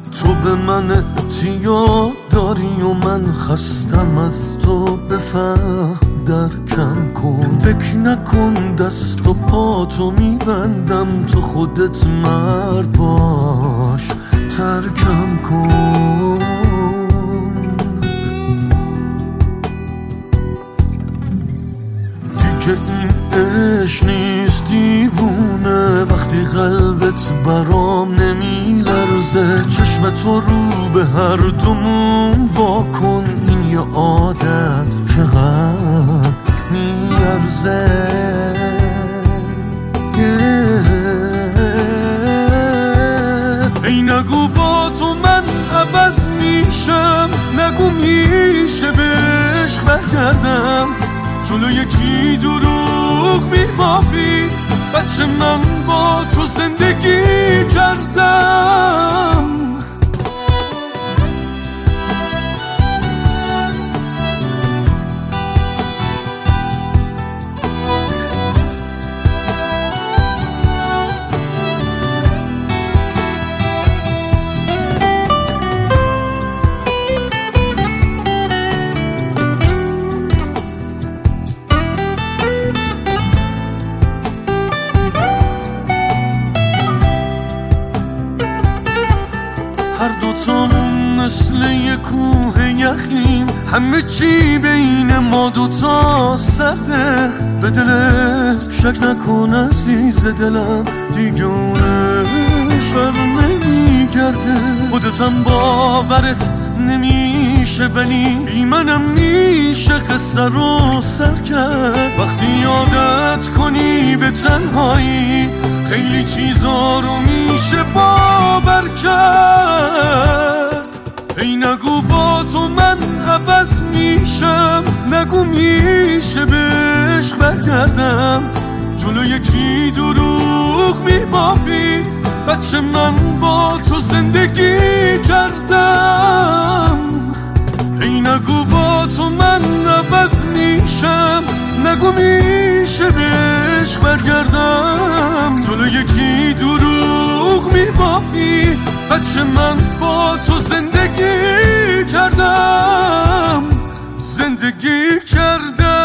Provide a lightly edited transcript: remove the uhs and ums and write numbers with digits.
تو به من اعتیاد داری و من خستم از تو، بفهم درکم کن. فکر نکن دست و پاتو میبندم، تو خودت مرد باش ترکم کن. دیگه این عشق نیست دیوونه، وقتی قلبت برام نمیلرزه. چشم تو رو به هر دومون واکن، این یه عادت چقدر میارزه. ای نگو با تو من عوض میشم، نگو میشه به عشق برگردم. جلو یکی دروغ میبافی، بچه من با تو زندگی کردم. هر دوتامون مثل یه کوه یخیم، همه چی بین ما دوتا سرده. به دلت شک نکن عزیز دلم، دیگه اونش بر نمیگرده. خودتم باورت نمیشه ولی بی منم میشه قصه رو سر کرد. وقتی عادت کنی به تنهایی، خیلی چیزا رو میشه باور کرد. ای نگو با تو من عوض میشم، نگو میشه به عشق برگردم. جلو یکی دروغ میبافی، بچه من با تو زندگی کردم. ای نگو با تو من عوض میشم، نگو میشه به عشق برگردم. جلو یکی دروغ میبافی، بچه من با تو زندگی کردم، زندگی کردم.